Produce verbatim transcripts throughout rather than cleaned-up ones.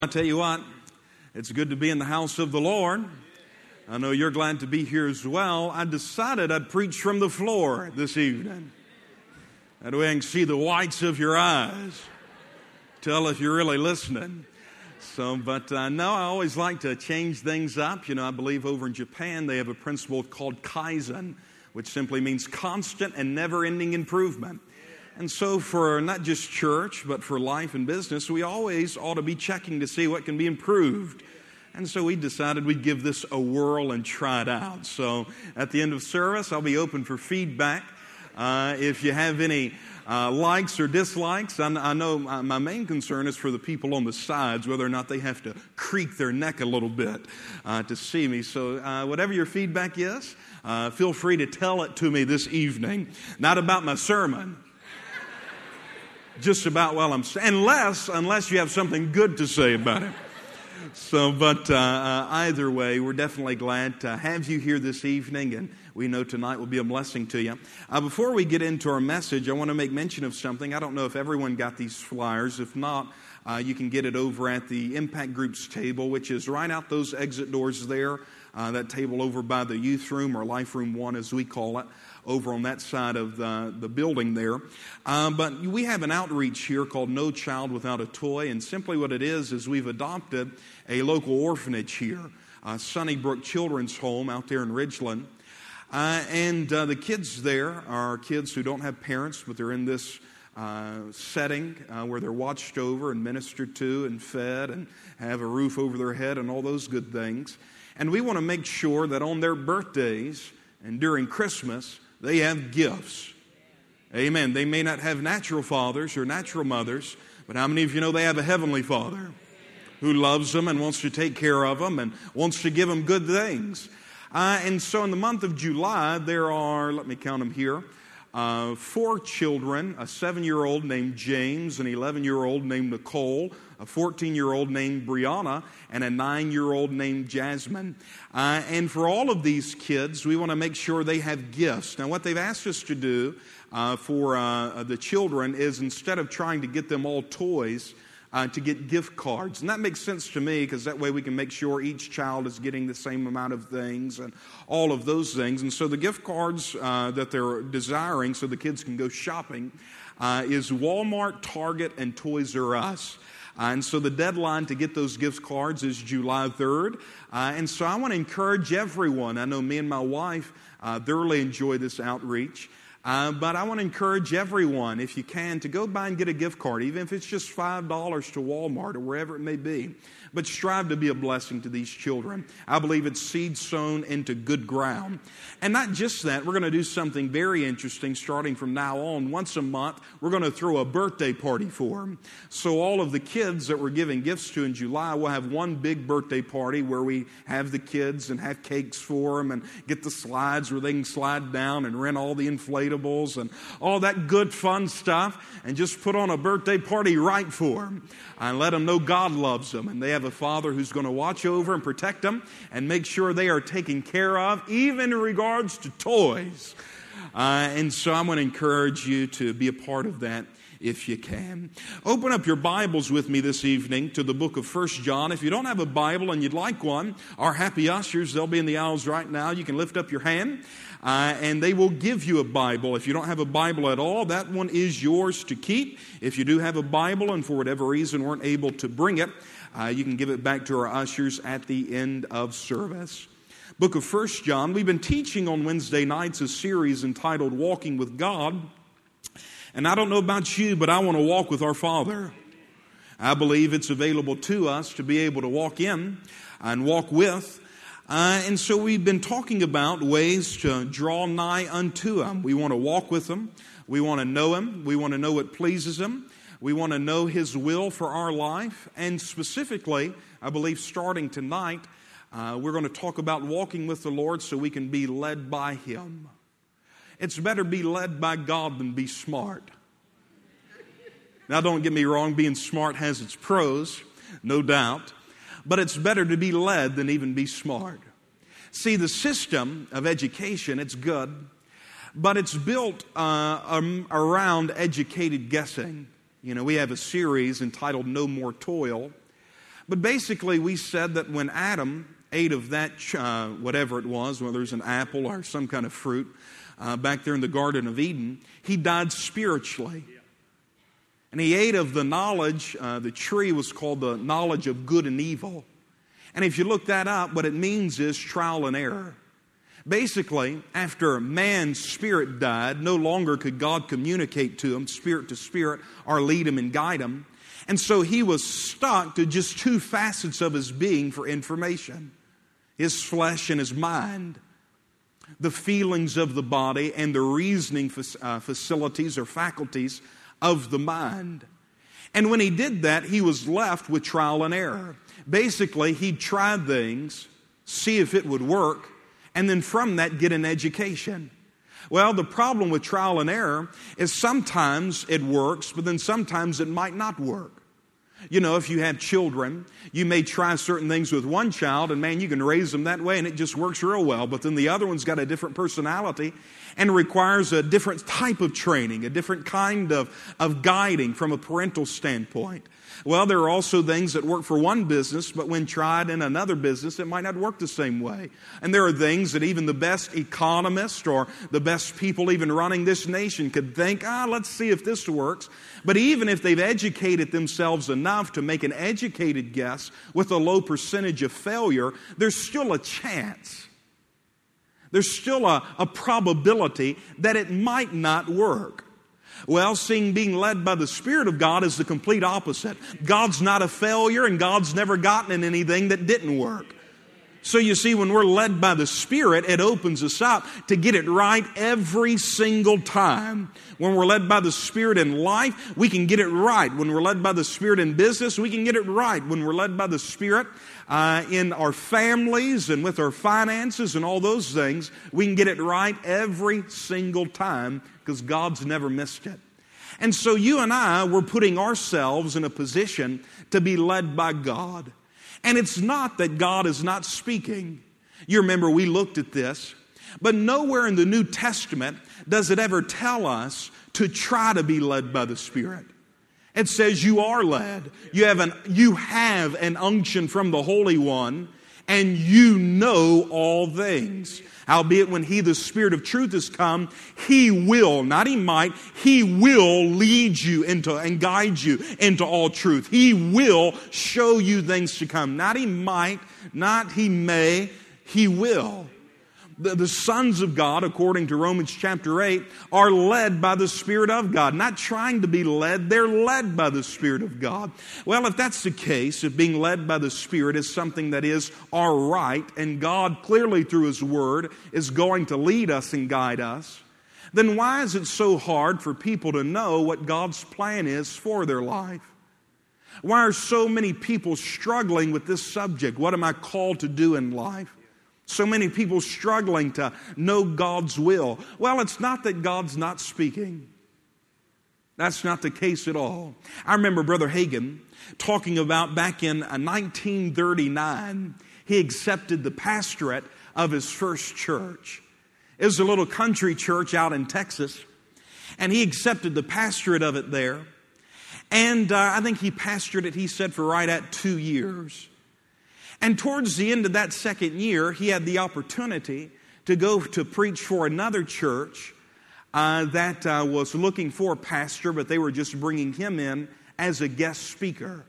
I tell you what, it's good to be in the house of the Lord. I know you're glad to be here as well. I decided I'd preach from the floor this evening. That way I can see the whites of your eyes. Tell if you're really listening. So, but uh, no, I always like to change things up. You know, I believe over in Japan they have a principle called Kaizen, which simply means constant and never-ending improvement. And so for not just church, but for life and business, we always ought to be checking to see what can be improved. And so we decided we'd give this a whirl and try it out. So at the end of service, I'll be open for feedback. Uh, if you have any uh, likes or dislikes, I, I know my, my main concern is for the people on the sides, whether or not they have to creak their neck a little bit uh, to see me. So uh, whatever your feedback is, uh, feel free to tell it to me this evening. Not about my sermon. Just about while I'm saying, unless, unless you have something good to say about it. So, but uh, uh, either way, we're definitely glad to have you here this evening, and we know tonight will be a blessing to you. Uh, before we get into our message, I want to make mention of something. I don't know if everyone got these flyers. If not, uh, you can get it over at the Impact Group's table, which is right out those exit doors there. Uh, that table over by the youth room, or Life Room One as we call it, over on that side of the, the building there. Uh, but we have an outreach here called No Child Without a Toy, and simply what it is is we've adopted a local orphanage here, uh, Sunnybrook Children's Home out there in Ridgeland. Uh, and uh, the kids there are kids who don't have parents, but they're in this uh, setting uh, where they're watched over and ministered to and fed and have a roof over their head and all those good things. And we want to make sure that on their birthdays and during Christmas, they have gifts. Amen. They may not have natural fathers or natural mothers, but how many of you know they have a heavenly Father who loves them and wants to take care of them and wants to give them good things? Uh, and so in the month of July, there are, let me count them here, uh, four children, a seven-year-old named James, an eleven-year-old named Nicole, a fourteen-year-old named Brianna, and a nine-year-old named Jasmine. Uh, and for all of these kids, we want to make sure they have gifts. Now, what they've asked us to do uh, for uh, the children is, instead of trying to get them all toys, uh, to get gift cards. And that makes sense to me, because that way we can make sure each child is getting the same amount of things and all of those things. And so the gift cards uh, that they're desiring so the kids can go shopping uh, is Walmart, Target, and Toys R Us. Uh, and so the deadline to get those gift cards is July third. Uh, and so I want to encourage everyone. I know me and my wife uh, thoroughly enjoy this outreach. Uh, but I want to encourage everyone, if you can, to go by and get a gift card, even if it's just five dollars to Walmart or wherever it may be. But strive to be a blessing to these children. I believe it's seed sown into good ground. And not just that, we're going to do something very interesting starting from now on. Once a month, we're going to throw a birthday party for them. So all of the kids that we're giving gifts to in July will have one big birthday party where we have the kids and have cakes for them and get the slides where they can slide down and rent all the inflatables and all that good fun stuff, and just put on a birthday party right for them and let them know God loves them, and they have a Father who's going to watch over and protect them and make sure they are taken care of, even in regards to toys. Uh, and so I'm going to encourage you to be a part of that if you can. Open up your Bibles with me this evening to the book of First John. If you don't have a Bible and you'd like one, our happy ushers, they'll be in the aisles right now. You can lift up your hand uh, and they will give you a Bible. If you don't have a Bible at all, that one is yours to keep. If you do have a Bible and for whatever reason weren't able to bring it, Uh, you can give it back to our ushers at the end of service. Book of First John. We've been teaching on Wednesday nights a series entitled Walking with God. And I don't know about you, but I want to walk with our Father. I believe it's available to us to be able to walk in and walk with. Uh, and so we've been talking about ways to draw nigh unto Him. We want to walk with Him. We want to know Him. We want to know what pleases Him. We want to know His will for our life. And specifically, I believe starting tonight, uh, we're going to talk about walking with the Lord so we can be led by Him. It's better be led by God than be smart. Now, don't get me wrong, being smart has its pros, no doubt. But it's better to be led than even be smart. See, the system of education, it's good, but it's built uh, um, around educated guessing. You know, we have a series entitled No More Toil. But basically, we said that when Adam ate of that, uh, whatever it was, whether it was an apple or some kind of fruit, uh, back there in the Garden of Eden, he died spiritually. And he ate of the knowledge, uh, the tree was called the knowledge of good and evil. And if you look that up, what it means is trial and error. Basically, after man's spirit died, no longer could God communicate to him, spirit to spirit, or lead him and guide him. And so he was stuck to just two facets of his being for information. His flesh and his mind. The feelings of the body and the reasoning facilities or faculties of the mind. And when he did that, he was left with trial and error. Basically, he'd try things, see if it would work, and then from that get an education. Well, the problem with trial and error is sometimes it works, but then sometimes it might not work. You know, if you have children, you may try certain things with one child, and man, you can raise them that way, and it just works real well. But then the other one's got a different personality and requires a different type of training, a different kind of, of guiding from a parental standpoint. Well, there are also things that work for one business, but when tried in another business, it might not work the same way. And there are things that even the best economists or the best people even running this nation could think, ah, let's see if this works. But even if they've educated themselves enough to make an educated guess with a low percentage of failure, there's still a chance. There's still a, a probability that it might not work. Well, seeing being led by the Spirit of God is the complete opposite. God's not a failure, and God's never gotten in anything that didn't work. So you see, when we're led by the Spirit, it opens us up to get it right every single time. When we're led by the Spirit in life, we can get it right. When we're led by the Spirit in business, we can get it right. When we're led by the Spirit uh, in our families and with our finances and all those things, we can get it right every single time because God's never missed it. And so you and I, we're putting ourselves in a position to be led by God. And it's not that God is not speaking. You remember we looked at this. But nowhere in the New Testament does it ever tell us to try to be led by the Spirit. It says you are led. You have an, you have an unction from the Holy One, and you know all things. Howbeit when He, the Spirit of truth, has come, He will, not He might, He will lead you into and guide you into all truth. He will show you things to come. Not He might, not He may, He will. The, the sons of God, according to Romans chapter eight, are led by the Spirit of God. Not trying to be led, they're led by the Spirit of God. Well, if that's the case, if being led by the Spirit is something that is our right, and God clearly through His Word is going to lead us and guide us, then why is it so hard for people to know what God's plan is for their life? Why are so many people struggling with this subject? What am I called to do in life? So many people struggling to know God's will. Well, it's not that God's not speaking. That's not the case at all. I remember Brother Hagin talking about back in nineteen thirty-nine, he accepted the pastorate of his first church. It was a little country church out in Texas, and he accepted the pastorate of it there. And uh, I think he pastored it, he said, for right at two years. And towards the end of that second year, he had the opportunity to go to preach for another church uh, that uh, was looking for a pastor, but they were just bringing him in as a guest speaker.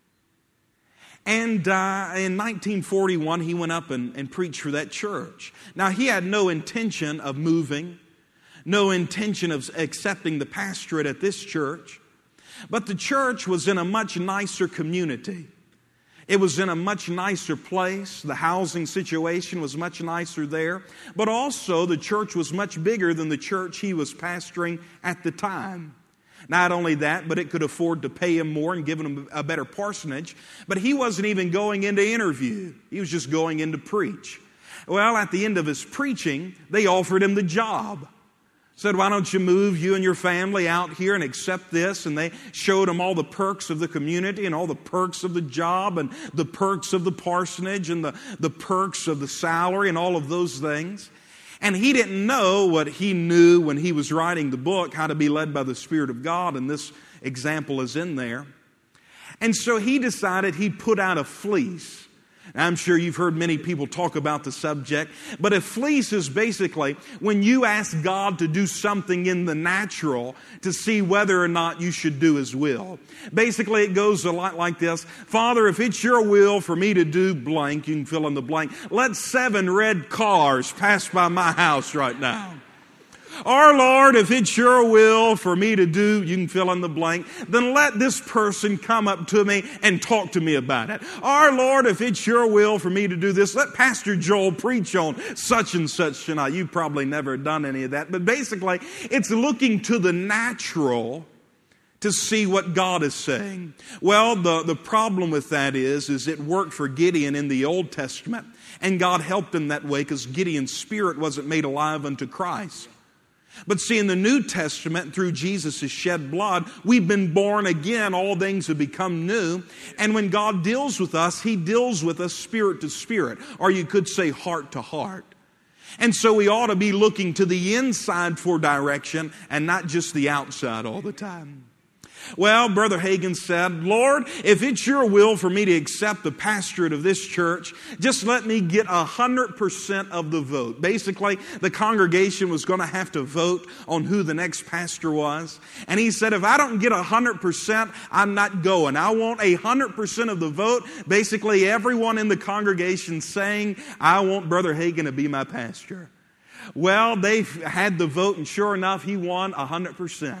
And uh, in nineteen forty-one, he went up and, and preached for that church. Now, he had no intention of moving, no intention of accepting the pastorate at this church, but the church was in a much nicer community. It was in a much nicer place. The housing situation was much nicer there. But also the church was much bigger than the church he was pastoring at the time. Not only that, but it could afford to pay him more and give him a better parsonage. But he wasn't even going in to interview. He was just going in to preach. Well, at the end of his preaching, they offered him the job. Said, why don't you move you and your family out here and accept this? And they showed him all the perks of the community and all the perks of the job and the perks of the parsonage and the, the perks of the salary and all of those things. And he didn't know what he knew when he was writing the book, How to Be Led by the Spirit of God, and this example is in there. And so he decided he'd put out a fleece. I'm sure you've heard many people talk about the subject, but a fleece is basically when you ask God to do something in the natural to see whether or not you should do His will. Basically, it goes a lot like this. Father, if it's your will for me to do blank, you can fill in the blank, let seven red cars pass by my house right now. Or, Lord, if it's your will for me to do, you can fill in the blank, then let this person come up to me and talk to me about it. Or, Lord, if it's your will for me to do this, let Pastor Joel preach on such and such tonight. You've probably never done any of that. But basically, it's looking to the natural to see what God is saying. Well, the, the problem with that is, is it worked for Gideon in the Old Testament. And God helped him that way because Gideon's spirit wasn't made alive unto Christ. But see, in the New Testament, through Jesus' shed blood, we've been born again. All things have become new. And when God deals with us, He deals with us spirit to spirit. Or you could say heart to heart. And so we ought to be looking to the inside for direction and not just the outside all the time. Well, Brother Hagin said, Lord, if it's your will for me to accept the pastorate of this church, just let me get one hundred percent of the vote. Basically, the congregation was going to have to vote on who the next pastor was. And he said, if I don't get one hundred percent, I'm not going. I want one hundred percent of the vote. Basically, everyone in the congregation saying, I want Brother Hagin to be my pastor. Well, they had the vote, and sure enough, he won one hundred percent.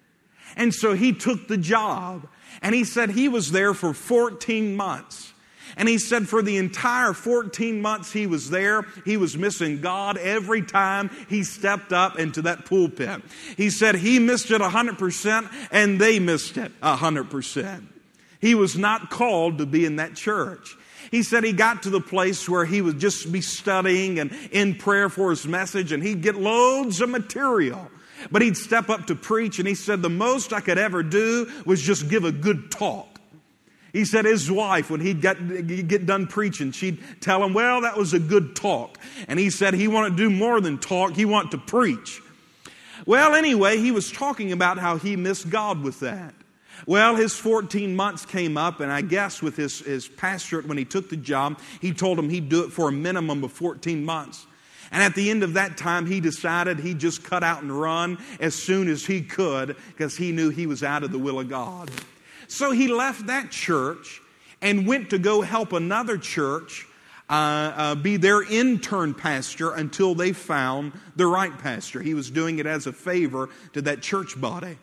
And so he took the job, and he said he was there for fourteen months. And he said for the entire fourteen months he was there, he was missing God every time he stepped up into that pulpit. He said he missed it one hundred percent, and they missed it one hundred percent. He was not called to be in that church. He said he got to the place where he would just be studying and in prayer for his message, and he'd get loads of material. But he'd step up to preach, and he said, the most I could ever do was just give a good talk. He said his wife, when he'd get, he'd get done preaching, she'd tell him, well, that was a good talk. And he said he wanted to do more than talk, he wanted to preach. Well, anyway, he was talking about how he missed God with that. Well, his fourteen months came up, and I guess with his, his pastorate, when he took the job, he told him he'd do it for a minimum of fourteen months. And at the end of that time, he decided he'd just cut out and run as soon as he could because he knew he was out of the will of God. So he left that church and went to go help another church uh, uh, be their intern pastor until they found the right pastor. He was doing it as a favor to that church body.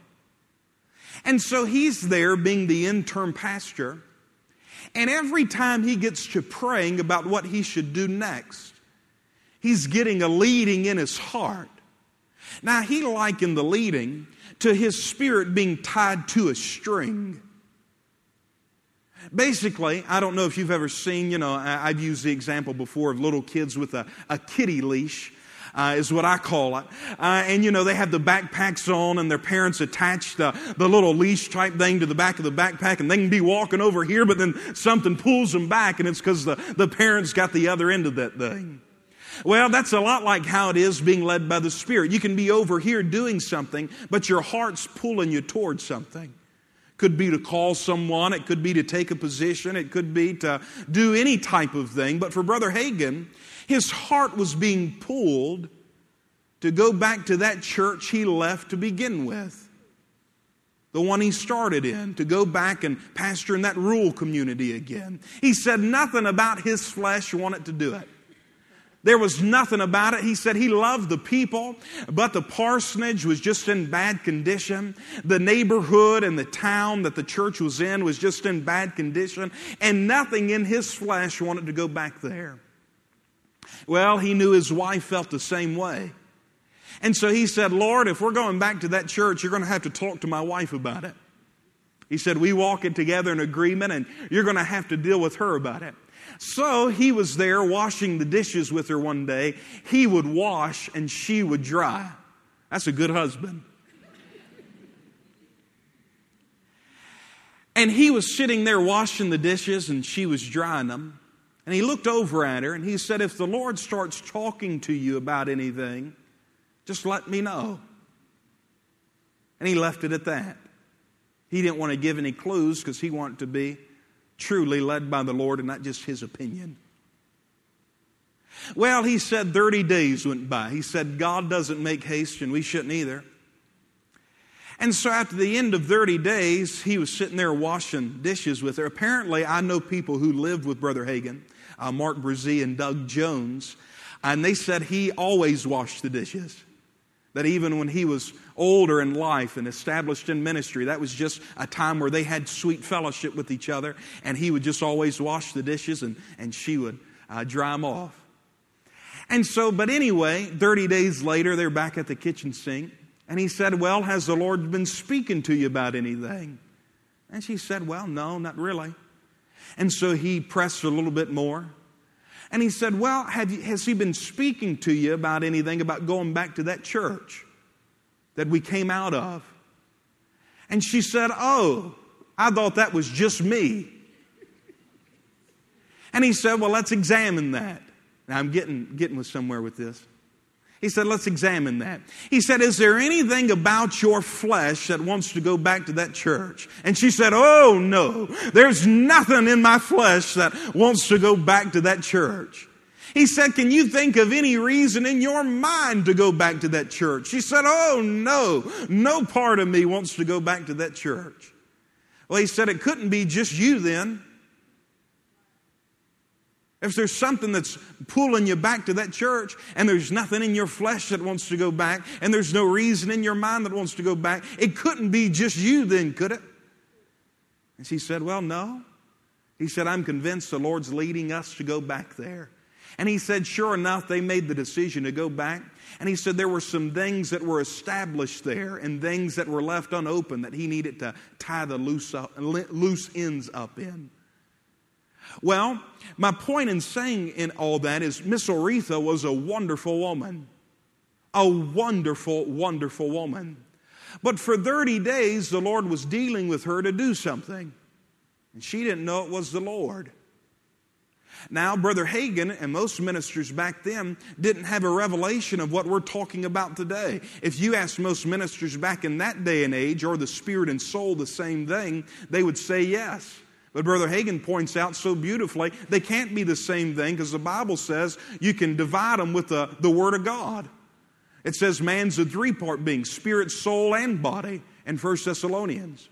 And so he's there being the intern pastor. And every time he gets to praying about what he should do next, he's getting a leading in his heart. Now, he likened the leading to his spirit being tied to a string. Basically, I don't know if you've ever seen, you know, I've used the example before of little kids with a, a kitty leash. Uh, is what I call it. Uh, and, you know, they have the backpacks on and their parents attach the, the little leash type thing to the back of the backpack, and they can be walking over here, but then something pulls them back, and it's because the, the parents got the other end of that thing. Well, that's a lot like how it is being led by the Spirit. You can be over here doing something, but your heart's pulling you towards something. Could be to call someone. It could be to take a position. It could be to do any type of thing. But for Brother Hagin, his heart was being pulled to go back to that church he left to begin with. The one he started in, to go back and pastor in that rural community again. He said nothing about his flesh wanted to do it. There was nothing about it. He said he loved the people, but the parsonage was just in bad condition. The neighborhood and the town that the church was in was just in bad condition, and nothing in his flesh wanted to go back there. Well, he knew his wife felt the same way. And so he said, Lord, if we're going back to that church, you're going to have to talk to my wife about it. He said, we walk it together in agreement, and you're going to have to deal with her about it. So he was there washing the dishes with her one day. He would wash and she would dry. That's a good husband. And he was sitting there washing the dishes and she was drying them. And he looked over at her and he said, if the Lord starts talking to you about anything, just let me know. And he left it at that. He didn't want to give any clues because he wanted to be truly led by the Lord and not just his opinion. Well, he said thirty days went by. He said God doesn't make haste and we shouldn't either. And so after the end of thirty days, he was sitting there washing dishes with her. Apparently, I know people who lived with Brother Hagin, uh, Mark Brzee and Doug Jones, and they said he always washed the dishes. That even when he was older in life and established in ministry, that was just a time where they had sweet fellowship with each other, and he would just always wash the dishes and, and she would uh, dry them off. And so, but anyway, thirty days later, they're back at the kitchen sink. And he said, well, has the Lord been speaking to you about anything? And she said, well, no, not really. And so he pressed a little bit more. And he said, well, have you, has he been speaking to you about anything about going back to that church that we came out of? And she said, oh, I thought that was just me. And he said, well, let's examine that. Now, I'm getting, getting with somewhere with this. He said, let's examine that. He said, is there anything about your flesh that wants to go back to that church? And she said, oh, no. There's nothing in my flesh that wants to go back to that church. He said, can you think of any reason in your mind to go back to that church? She said, oh, no. No part of me wants to go back to that church. Well, he said, it couldn't be just you then. If there's something that's pulling you back to that church and there's nothing in your flesh that wants to go back and there's no reason in your mind that wants to go back, it couldn't be just you then, could it? And she said, well, no. He said, I'm convinced the Lord's leading us to go back there. And he said, sure enough, they made the decision to go back. And he said there were some things that were established there and things that were left unopened that he needed to tie the loose, up, loose ends up in. Well, my point in saying in all that is Miss Oretha was a wonderful woman. A wonderful, wonderful woman. But for thirty days, the Lord was dealing with her to do something. And she didn't know it was the Lord. Now, Brother Hagin and most ministers back then didn't have a revelation of what we're talking about today. If you ask most ministers back in that day and age, or the spirit and soul the same thing, they would say yes. But Brother Hagin points out so beautifully, they can't be the same thing because the Bible says you can divide them with the, the Word of God. It says man's a three-part being, spirit, soul, and body in First Thessalonians.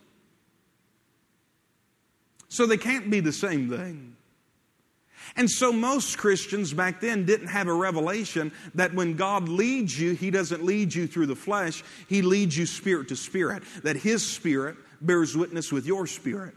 So they can't be the same thing. And so most Christians back then didn't have a revelation that when God leads you, He doesn't lead you through the flesh. He leads you spirit to spirit, that His Spirit bears witness with your spirit.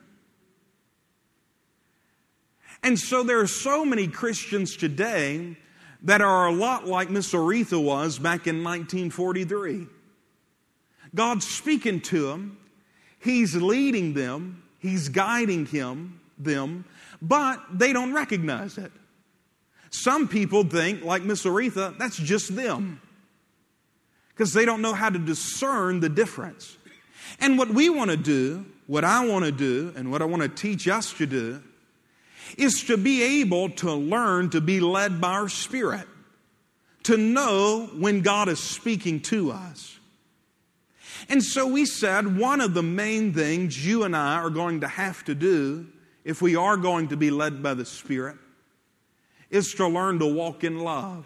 And so there are so many Christians today that are a lot like Miss Oretha was back in nineteen forty-three. God's speaking to them. He's leading them. He's guiding him, them, but they don't recognize it. Some people think, like Miss Oretha, that's just them, because they don't know how to discern the difference. And what we want to do, what I want to do, and what I want to teach us to do, is to be able to learn to be led by our spirit, to know when God is speaking to us. And so we said one of the main things you and I are going to have to do if we are going to be led by the Spirit is to learn to walk in love.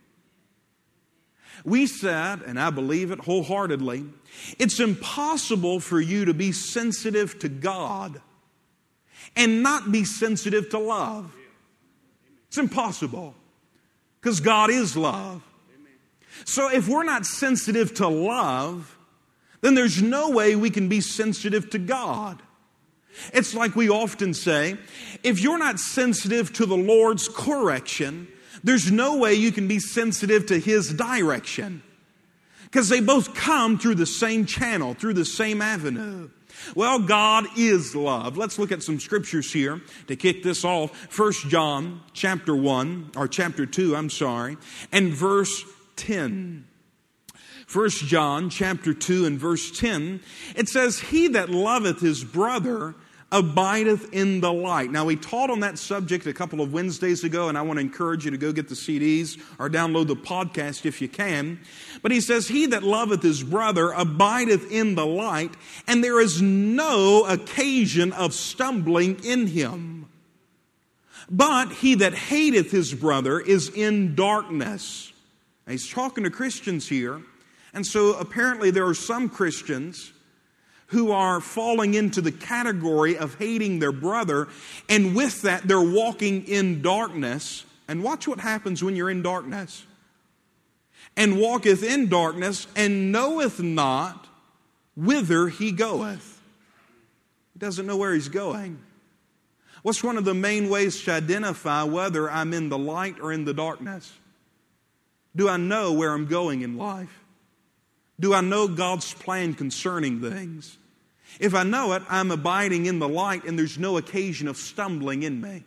We said, and I believe it wholeheartedly, it's impossible for you to be sensitive to God and not be sensitive to love. It's impossible, because God is love. So if we're not sensitive to love, then there's no way we can be sensitive to God. It's like we often say, if you're not sensitive to the Lord's correction, there's no way you can be sensitive to His direction, because they both come through the same channel, through the same avenue. Well, God is love. Let's look at some scriptures here to kick this off. First John chapter one, or chapter two, I'm sorry, and verse ten. First John chapter two and verse ten, it says, he that loveth his brother abideth in the light. Now, we taught on that subject a couple of Wednesdays ago, and I want to encourage you to go get the C Ds or download the podcast if you can. But he says, he that loveth his brother abideth in the light, and there is no occasion of stumbling in him. But he that hateth his brother is in darkness. Now, he's talking to Christians here, and so apparently there are some Christians who are falling into the category of hating their brother, and with that they're walking in darkness. And watch what happens when you're in darkness. And walketh in darkness, and knoweth not whither he goeth. He doesn't know where he's going. What's one of the main ways to identify whether I'm in the light or in the darkness? Do I know where I'm going in life? Do I know God's plan concerning things? If I know it, I'm abiding in the light and there's no occasion of stumbling in me.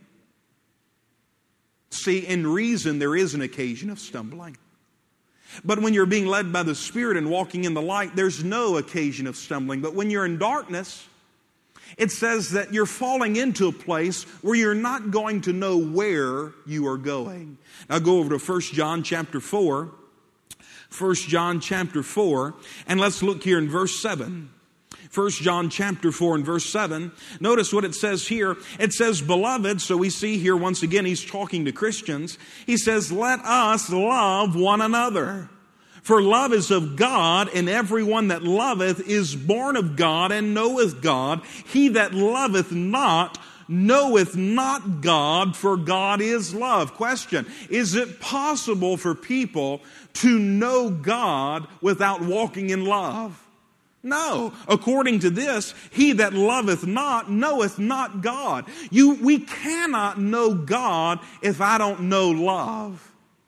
See, in reason, there is an occasion of stumbling. But when you're being led by the Spirit and walking in the light, there's no occasion of stumbling. But when you're in darkness, it says that you're falling into a place where you're not going to know where you are going. Now go over to First John chapter four. First John chapter four, and let's look here in verse seven. First John chapter four and verse seven. Notice what it says here. It says, beloved, so we see here once again he's talking to Christians. He says, let us love one another. For love is of God, and everyone that loveth is born of God and knoweth God. He that loveth not knoweth not God, for God is love. Question, is it possible for people to know God without walking in love? No. According to this, he that loveth not knoweth not God. You, we cannot know God if I don't know love.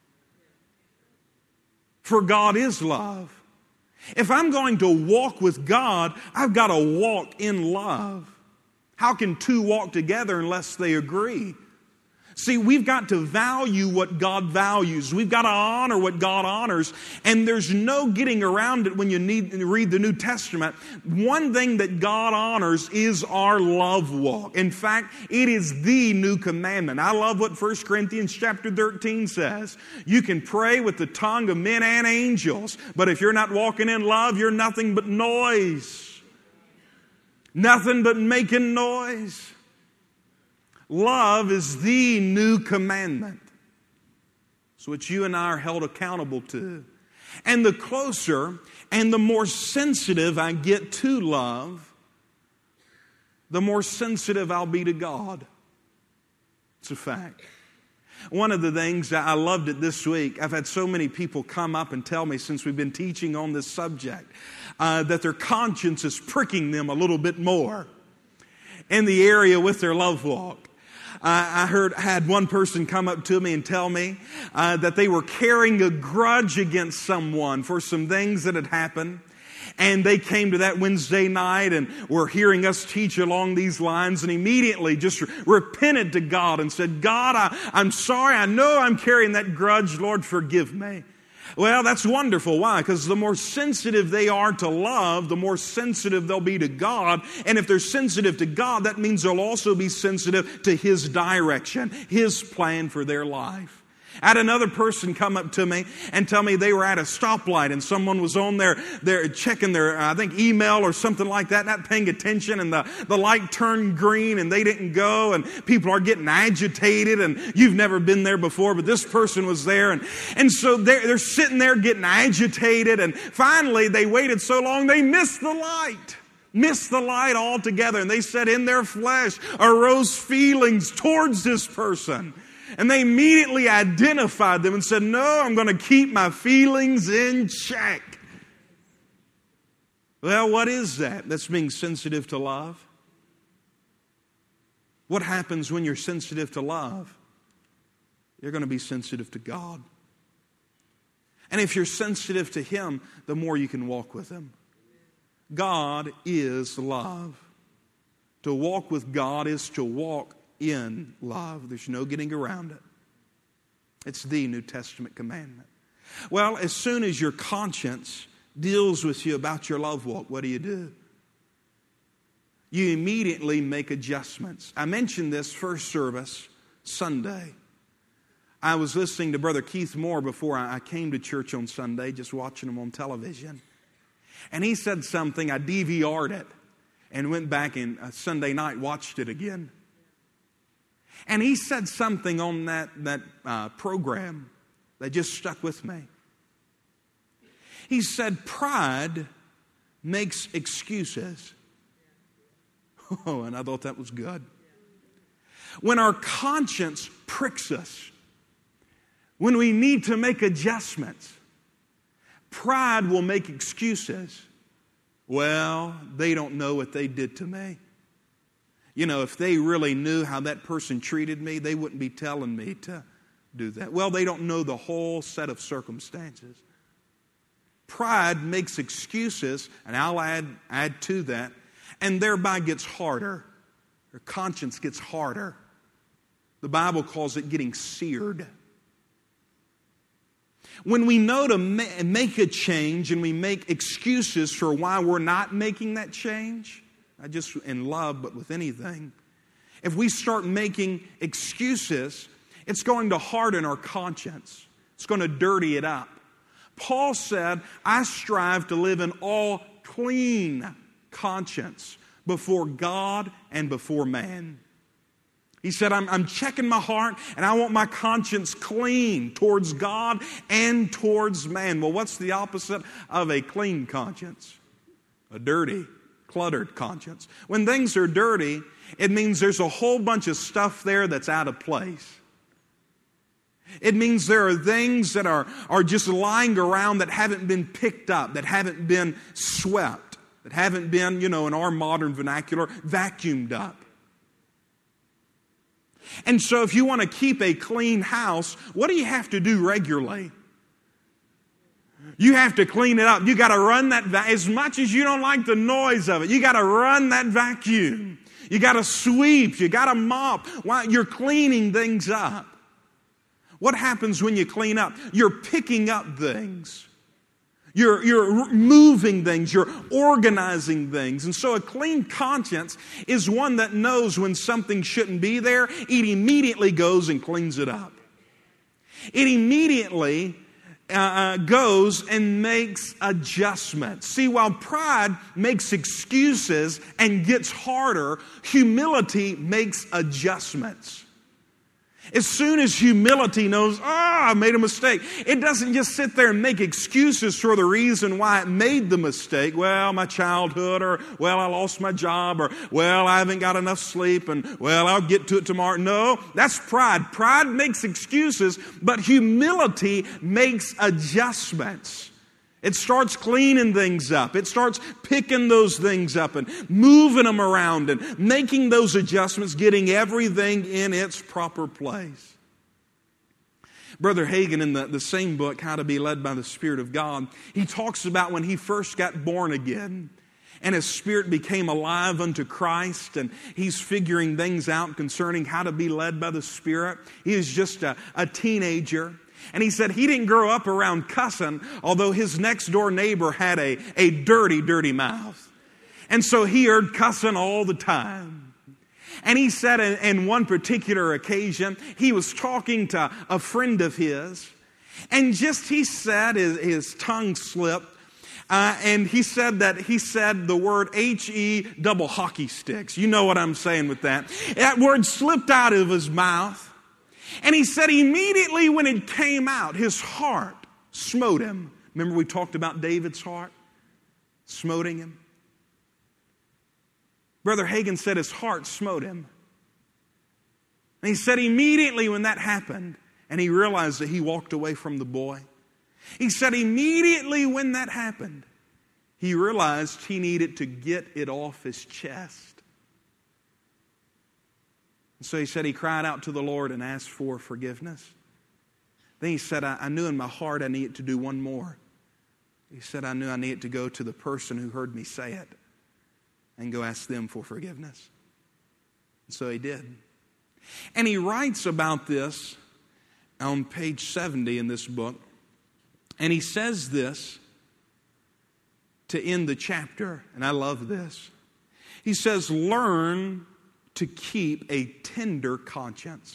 For God is love. If I'm going to walk with God, I've got to walk in love. How can two walk together unless they agree? See, we've got to value what God values. We've got to honor what God honors. And there's no getting around it when you need to read the New Testament. One thing that God honors is our love walk. In fact, it is the new commandment. I love what First Corinthians chapter thirteen says. You can pray with the tongue of men and angels, but if you're not walking in love, you're nothing but noise. Nothing but making noise. Love is the new commandment. It's what you and I are held accountable to. And the closer and the more sensitive I get to love, the more sensitive I'll be to God. It's a fact. One of the things, I loved it this week, I've had so many people come up and tell me since we've been teaching on this subject uh, that their conscience is pricking them a little bit more in the area with their love walk. I heard, I had one person come up to me and tell me uh, that they were carrying a grudge against someone for some things that had happened. And they came to that Wednesday night and were hearing us teach along these lines and immediately just repented to God and said, God, I, I'm sorry. I know I'm carrying that grudge. Lord, forgive me. Well, that's wonderful. Why? Because the more sensitive they are to love, the more sensitive they'll be to God. And if they're sensitive to God, that means they'll also be sensitive to His direction, His plan for their life. I had another person come up to me and tell me they were at a stoplight and someone was on there, they're checking their, I think, email or something like that, not paying attention, and the, the light turned green and they didn't go, and people are getting agitated, and you've never been there before, but this person was there, and, and so they're, they're sitting there getting agitated, and finally they waited so long they missed the light. Missed the light altogether, and they said in their flesh arose feelings towards this person. And they immediately identified them and said, no, I'm going to keep my feelings in check. Well, what is that? That's being sensitive to love. What happens when you're sensitive to love? You're going to be sensitive to God. And if you're sensitive to Him, the more you can walk with Him. God is love. To walk with God is to walk in love. There's no getting around it. It's the New Testament commandment. Well, as soon as your conscience deals with you about your love walk, what do you do? you immediately make adjustments. I mentioned this first service, Sunday. I was listening to Brother Keith Moore before I came to church on Sunday, just watching him on television. And he said something, I D V R'd it and went back and uh, Sunday night watched it again. And he said something on that, that uh, program that just stuck with me. He said, pride makes excuses. Oh, and I thought that was good. When our conscience pricks us, when we need to make adjustments, pride will make excuses. Well, they don't know what they did to me. You know, if they really knew how that person treated me, they wouldn't be telling me to do that. Well, they don't know the whole set of circumstances. Pride makes excuses, and I'll add, add to that, and thereby gets harder. Your conscience gets harder. The Bible calls it getting seared. When we know to ma- make a change and we make excuses for why we're not making that change, not just in love, but with anything, if we start making excuses, it's going to harden our conscience. It's going to dirty it up. Paul said, I strive to live in all clean conscience before God and before man. He said, I'm, I'm checking my heart and I want my conscience clean towards God and towards man. Well, what's the opposite of a clean conscience? A dirty, cluttered conscience. When things are dirty, it means there's a whole bunch of stuff there that's out of place. It means there are things that are, are just lying around that haven't been picked up, that haven't been swept, that haven't been, you know, in our modern vernacular, vacuumed up. And so if you want to keep a clean house, what do you have to do regularly? You have to clean it up. You got to run that, va- as much as you don't like the noise of it, you got to run that vacuum. You got to sweep. You got to mop while you're cleaning things up. What happens when you clean up? You're picking up things. You're, you're moving things. You're organizing things. And so a clean conscience is one that knows when something shouldn't be there, it immediately goes and cleans it up. It immediately uh, goes and makes adjustments. See, while pride makes excuses and gets harder, humility makes adjustments. As soon as humility knows, oh, I made a mistake, it doesn't just sit there and make excuses for the reason why it made the mistake. Well, my childhood, or well, I lost my job, or well, I haven't got enough sleep, and well, I'll get to it tomorrow. No, that's pride. Pride makes excuses, but humility makes adjustments. It starts cleaning things up. It starts picking those things up and moving them around and making those adjustments, getting everything in its proper place. Brother Hagin, in the, the same book, How to Be Led by the Spirit of God, he talks about when he first got born again and his spirit became alive unto Christ, and he's figuring things out concerning how to be led by the Spirit. He is just a, a teenager. And he said he didn't grow up around cussing, although his next door neighbor had a, a dirty, dirty mouth. And so he heard cussing all the time. And he said in, in one particular occasion, he was talking to a friend of his, and just he said, his, his tongue slipped, uh, and he said that he said the word H E double hockey sticks. You know what I'm saying with that. That word slipped out of his mouth. And he said immediately when it came out, his heart smote him. Remember we talked about David's heart smoting him? Brother Hagin said his heart smote him. And he said immediately when that happened, and he realized that he walked away from the boy, he said immediately when that happened, he realized he needed to get it off his chest. And so he said he cried out to the Lord and asked for forgiveness. Then he said, I, I knew in my heart I needed to do one more. He said, I knew I needed to go to the person who heard me say it and go ask them for forgiveness. And so he did. And he writes about this on page seventy in this book. And he says this to end the chapter, and I love this. He says, learn to keep a tender conscience.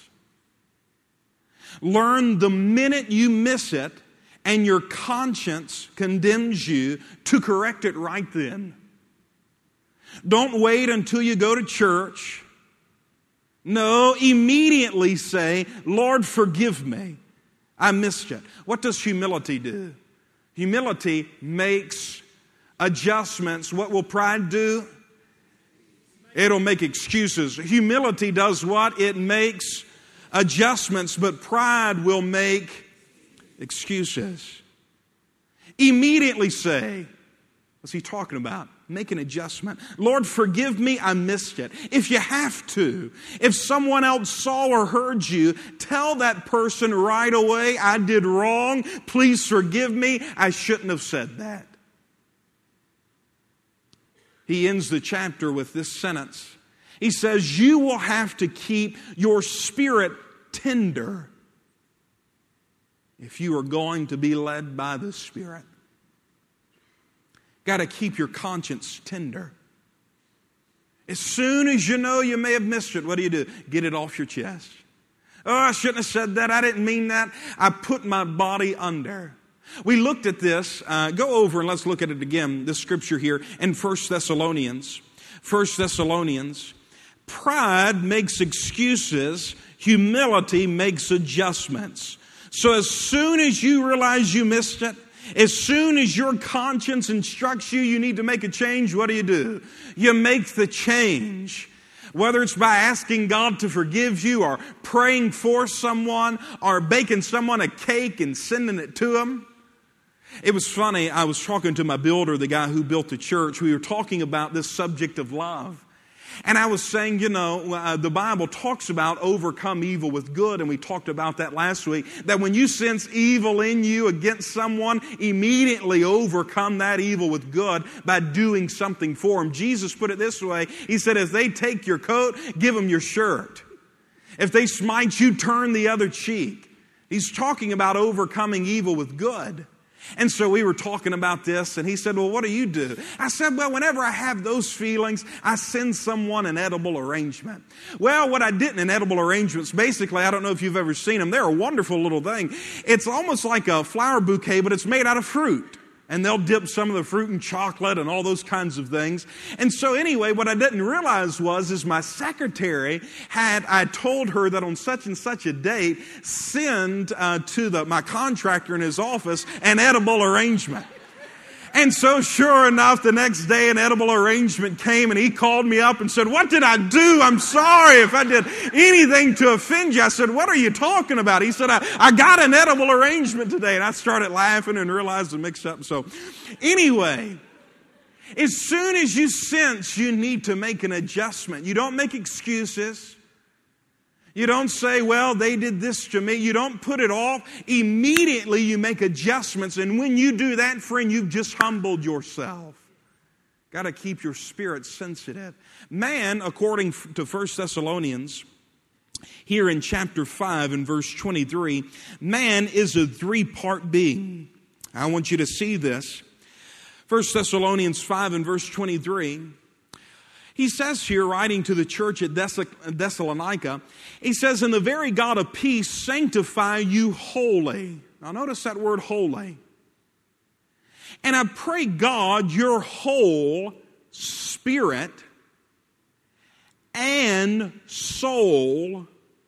Learn the minute you miss it and your conscience condemns you to correct it right then. Don't wait until you go to church. No, immediately say, Lord, forgive me. I missed it. What does humility do? Humility makes adjustments. What will pride do? It'll make excuses. Humility does what? It makes adjustments, but pride will make excuses. Immediately say, what's he talking about? Make an adjustment. Lord, forgive me, I missed it. If you have to, if someone else saw or heard you, tell that person right away, I did wrong. Please forgive me. I shouldn't have said that. He ends the chapter with this sentence. He says, you will have to keep your spirit tender if you are going to be led by the Spirit. Got to keep your conscience tender. As soon as you know you may have missed it, what do you do? Get it off your chest. Oh, I shouldn't have said that. I didn't mean that. I put my body under. We looked at this. Uh, go over and let's look at it again. This scripture here in First Thessalonians. First Thessalonians. Pride makes excuses. Humility makes adjustments. So as soon as you realize you missed it, as soon as your conscience instructs you you need to make a change, what do you do? You make the change. Whether it's by asking God to forgive you or praying for someone or baking someone a cake and sending it to them. It was funny, I was talking to my builder, the guy who built the church. We were talking about this subject of love. And I was saying, you know, uh, the Bible talks about overcome evil with good, and we talked about that last week, that when you sense evil in you against someone, immediately overcome that evil with good by doing something for them. Jesus put it this way. He said, if they take your coat, give them your shirt. If they smite you, turn the other cheek. He's talking about overcoming evil with good. And so we were talking about this, and he said, well, what do you do? I said, well, whenever I have those feelings, I send someone an edible arrangement. Well, what I did in edible arrangements, basically, I don't know if you've ever seen them. They're a wonderful little thing. It's almost like a flower bouquet, but it's made out of fruit. And they'll dip some of the fruit in chocolate and all those kinds of things. And so anyway, what I didn't realize was, is my secretary had, I told her that on such and such a date, send uh, to the, my contractor in his office an edible arrangement. And so sure enough, the next day an edible arrangement came and he called me up and said, what did I do? I'm sorry if I did anything to offend you. I said, what are you talking about? He said, I, I got an edible arrangement today. And I started laughing and realized the mix up. So anyway, as soon as you sense you need to make an adjustment, you don't make excuses. You don't say, well, they did this to me. You don't put it off. Immediately you make adjustments. And when you do that, friend, you've just humbled yourself. Got to keep your spirit sensitive. Man, according to First Thessalonians, here in chapter five and verse twenty-three, man is a three-part being. I want you to see this. First Thessalonians five and verse twenty-three. He says here, writing to the church at Thessalonica, he says, and the very God of peace sanctify you wholly. Now notice that word holy. And I pray God your whole spirit and soul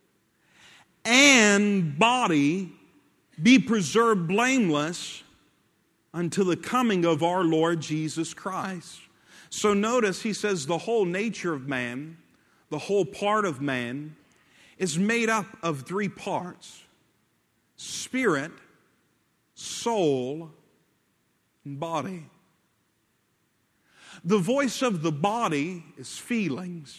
and body be preserved blameless until the coming of our Lord Jesus Christ. So notice he says the whole nature of man, the whole part of man, is made up of three parts. Spirit, soul, and body. The voice of the body is feelings.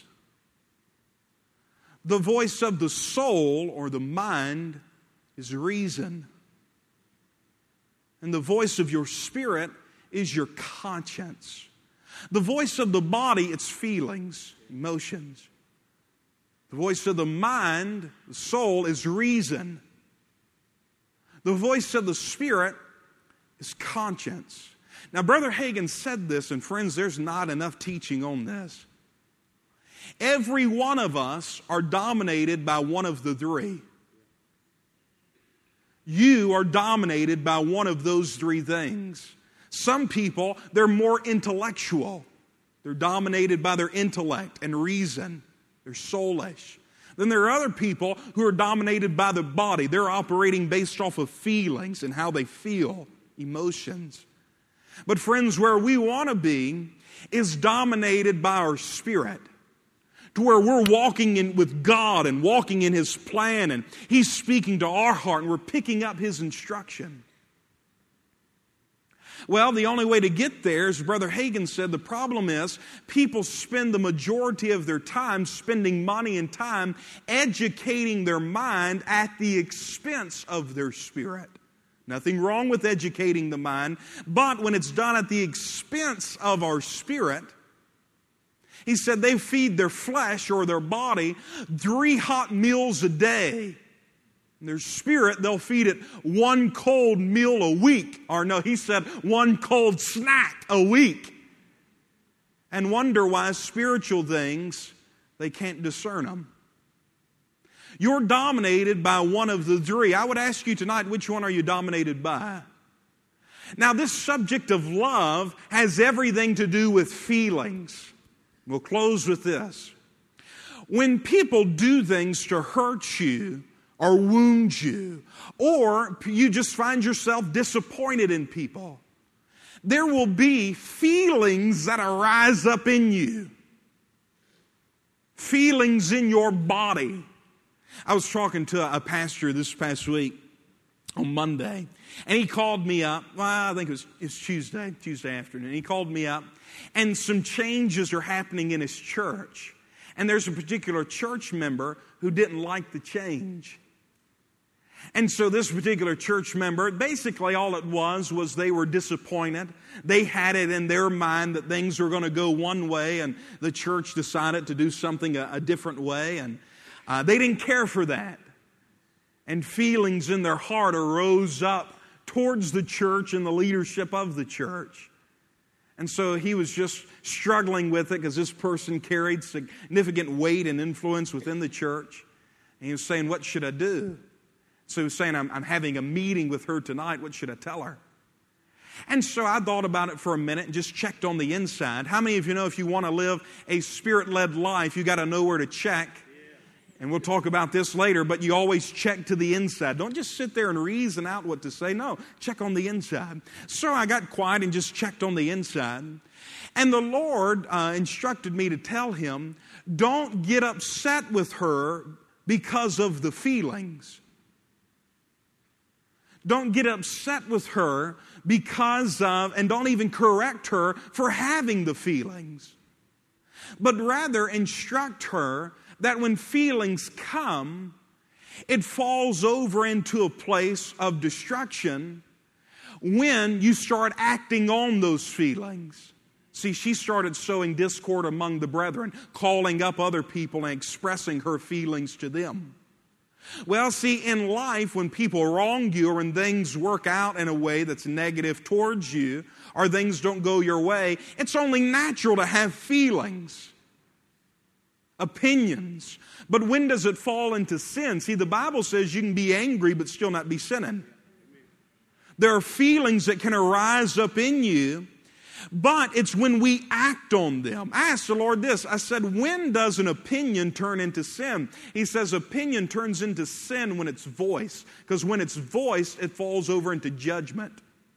The voice of the soul or the mind is reason. And the voice of your spirit is your conscience. The voice of the body, it's feelings, emotions. The voice of the mind, the soul, is reason. The voice of the spirit is conscience. Now, Brother Hagin said this, and friends, there's not enough teaching on this. Every one of us are dominated by one of the three. You are dominated by one of those three things. Some people, they're more intellectual. They're dominated by their intellect and reason. They're soulish. Then there are other people who are dominated by the body. They're operating based off of feelings and how they feel, emotions. But friends, where we want to be is dominated by our spirit, to where we're walking in with God and walking in His plan, and He's speaking to our heart and we're picking up His instruction. Well, the only way to get there, as Brother Hagin said, the problem is people spend the majority of their time spending money and time educating their mind at the expense of their spirit. Nothing wrong with educating the mind, but when it's done at the expense of our spirit, he said they feed their flesh or their body three hot meals a day. And their spirit, they'll feed it one cold meal a week. Or no, he said one cold snack a week. And wonder why spiritual things, they can't discern them. You're dominated by one of the three. I would ask you tonight, which one are you dominated by? Now, this subject of love has everything to do with feelings. We'll close with this. When people do things to hurt you or wound you, or you just find yourself disappointed in people, there will be feelings that arise up in you. Feelings in your body. I was talking to a pastor this past week on Monday, and he called me up. Well, I think it was, it was Tuesday, Tuesday afternoon. He called me up, and some changes are happening in his church. And there's a particular church member who didn't like the change. And so this particular church member, basically all it was, was they were disappointed. They had it in their mind that things were going to go one way, and the church decided to do something a, a different way. And uh, they didn't care for that. And feelings in their heart arose up towards the church and the leadership of the church. And so he was just struggling with it because this person carried significant weight and influence within the church. And he was saying, what should I do? So he was saying, I'm, I'm having a meeting with her tonight. What should I tell her? And so I thought about it for a minute and just checked on the inside. How many of you know if you want to live a Spirit-led life, you got to know where to check? And we'll talk about this later, but you always check to the inside. Don't just sit there and reason out what to say. No, check on the inside. So I got quiet and just checked on the inside. And the Lord uh, instructed me to tell him, don't get upset with her because of the feelings. Don't get upset with her because of, and don't even correct her for having the feelings. But rather instruct her that when feelings come, it falls over into a place of destruction when you start acting on those feelings. See, she started sowing discord among the brethren, calling up other people and expressing her feelings to them. Well, see, in life, when people wrong you or when things work out in a way that's negative towards you or things don't go your way, it's only natural to have feelings, opinions. But when does it fall into sin? See, the Bible says you can be angry but still not be sinning. There are feelings that can arise up in you, but it's when we act on them. I asked the Lord this. I said, when does an opinion turn into sin? He says opinion turns into sin when it's voiced. Because when it's voiced, it falls over into judgment.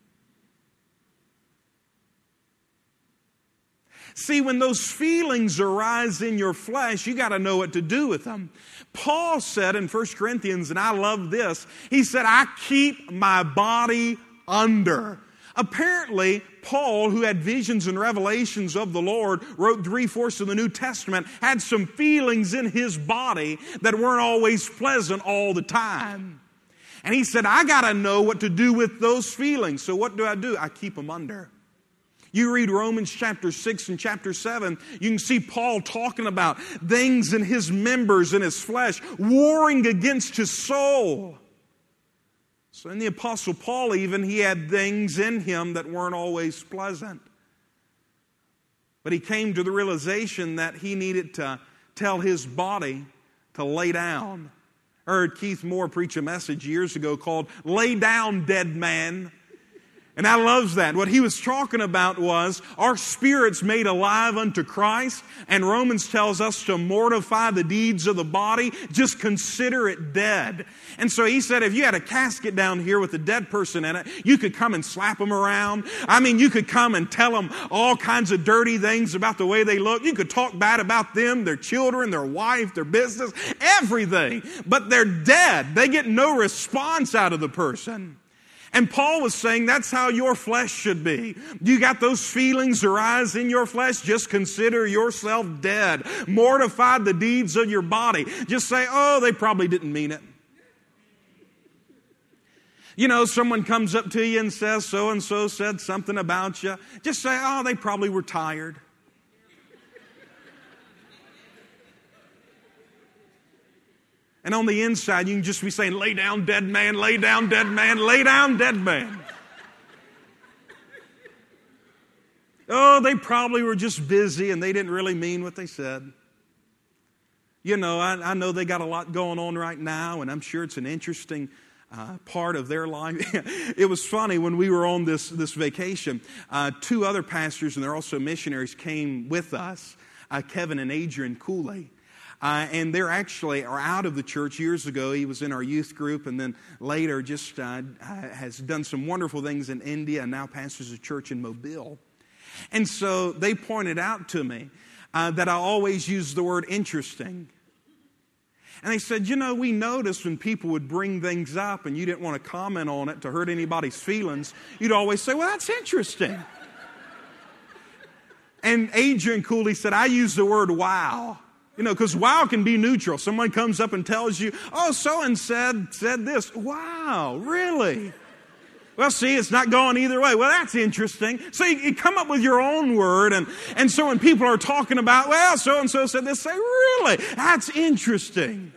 See, when those feelings arise in your flesh, you got to know what to do with them. Paul said in First Corinthians, and I love this, he said, I keep my body under. Apparently, Paul, who had visions and revelations of the Lord, wrote three-fourths of the New Testament, had some feelings in his body that weren't always pleasant all the time. And he said, I got to know what to do with those feelings. So what do I do? I keep them under. You read Romans chapter six and chapter seven, you can see Paul talking about things in his members and his flesh, warring against his soul. So in the Apostle Paul even, he had things in him that weren't always pleasant. But he came to the realization that he needed to tell his body to lay down. I heard Keith Moore preach a message years ago called Lay Down, Dead Man. And I love that. What he was talking about was our spirits made alive unto Christ. And Romans tells us to mortify the deeds of the body. Just consider it dead. And so he said if you had a casket down here with a dead person in it, you could come and slap them around. I mean, you could come and tell them all kinds of dirty things about the way they look. You could talk bad about them, their children, their wife, their business, everything. But they're dead. They get no response out of the person. And Paul was saying that's how your flesh should be. You got those feelings arise in your flesh, just consider yourself dead. Mortify the deeds of your body. Just say, oh, they probably didn't mean it. You know, someone comes up to you and says, so-and-so said something about you. Just say, oh, they probably were tired. And on the inside, you can just be saying, lay down, dead man, lay down, dead man, lay down, dead man. Oh, they probably were just busy and they didn't really mean what they said. You know, I, I know they got a lot going on right now, and I'm sure it's an interesting uh, part of their life. It was funny, when we were on this, this vacation, uh, two other pastors, and they're also missionaries, came with us, uh, Kevin and Adrian Cooley. Uh, and they're actually are out of the church years ago. He was in our youth group, and then later just uh, has done some wonderful things in India and now pastors a church in Mobile. And so they pointed out to me uh, that I always use the word interesting. And they said, you know, we noticed when people would bring things up and you didn't want to comment on it to hurt anybody's feelings, you'd always say, well, that's interesting. And Adrian Cooley said, I use the word wow. You know, because wow can be neutral. Someone comes up and tells you, oh, so-and said said this. Wow, really? Well, see, it's not going either way. Well, that's interesting. So you, you come up with your own word. And, and so when people are talking about, well, so-and-so said this, say, really? That's interesting.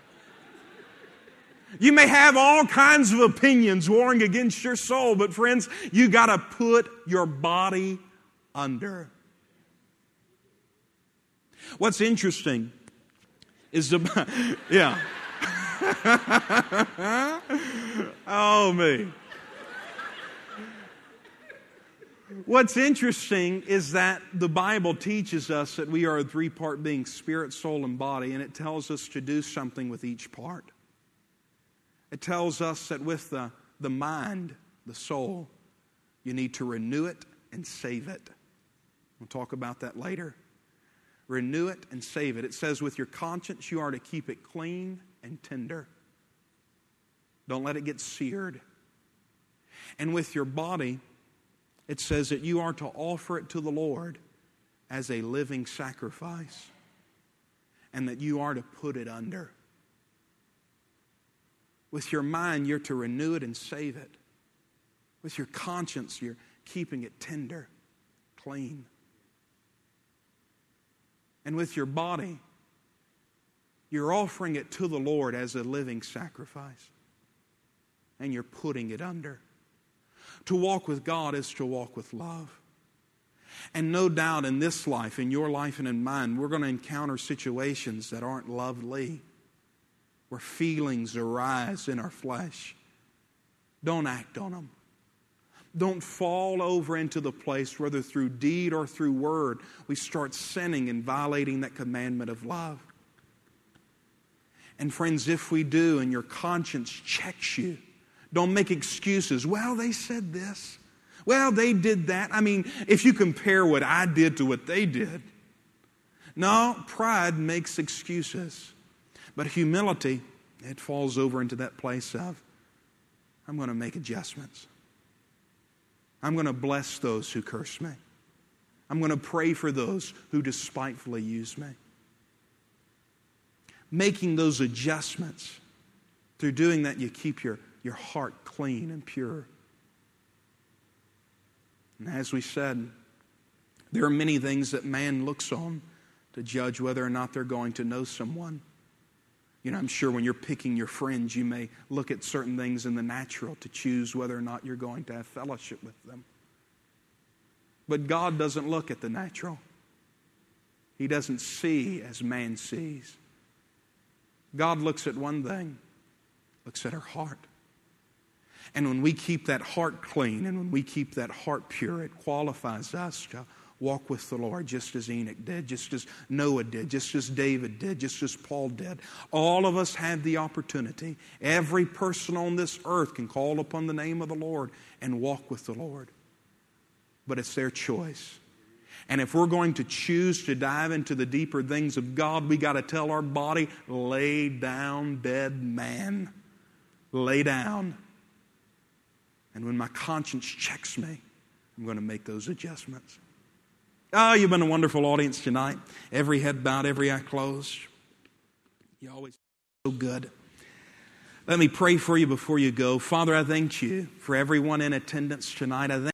You may have all kinds of opinions warring against your soul. But friends, you got to put your body under. What's interesting is the, yeah. Oh, me. What's interesting is that the Bible teaches us that we are a three-part being, spirit, soul, and body, and it tells us to do something with each part. It tells us that with the, the mind, the soul, you need to renew it and save it. We'll talk about that later. Renew it and save it. It says with your conscience you are to keep it clean and tender. Don't let it get seared. And with your body, it says that you are to offer it to the Lord as a living sacrifice. And that you are to put it under. With your mind, you're to renew it and save it. With your conscience, you're keeping it tender, clean. And with your body, you're offering it to the Lord as a living sacrifice. And you're putting it under. To walk with God is to walk with love. And no doubt in this life, in your life and in mine, we're going to encounter situations that aren't lovely, where feelings arise in our flesh. Don't act on them. Don't fall over into the place, whether through deed or through word, we start sinning and violating that commandment of love. And friends, if we do and your conscience checks you, don't make excuses. Well, they said this. Well, they did that. I mean, if you compare what I did to what they did. No, pride makes excuses. But humility, it falls over into that place of, I'm going to make adjustments. I'm going to bless those who curse me. I'm going to pray for those who despitefully use me. Making those adjustments, through doing that, you keep your, your heart clean and pure. And as we said, there are many things that man looks on to judge whether or not they're going to know someone. You know, I'm sure when you're picking your friends, you may look at certain things in the natural to choose whether or not you're going to have fellowship with them. But God doesn't look at the natural. He doesn't see as man sees. God looks at one thing, looks at our heart. And when we keep that heart clean and when we keep that heart pure, it qualifies us to walk with the Lord just as Enoch did, just as Noah did, just as David did, just as Paul did. All of us have the opportunity. Every person on this earth can call upon the name of the Lord and walk with the Lord. But it's their choice. And if we're going to choose to dive into the deeper things of God, we got to tell our body, lay down, dead man. Lay down. And when my conscience checks me, I'm going to make those adjustments. Oh, you've been a wonderful audience tonight. Every head bowed, every eye closed. You always so good. Let me pray for you before you go. Father, I thank you for everyone in attendance tonight. I thank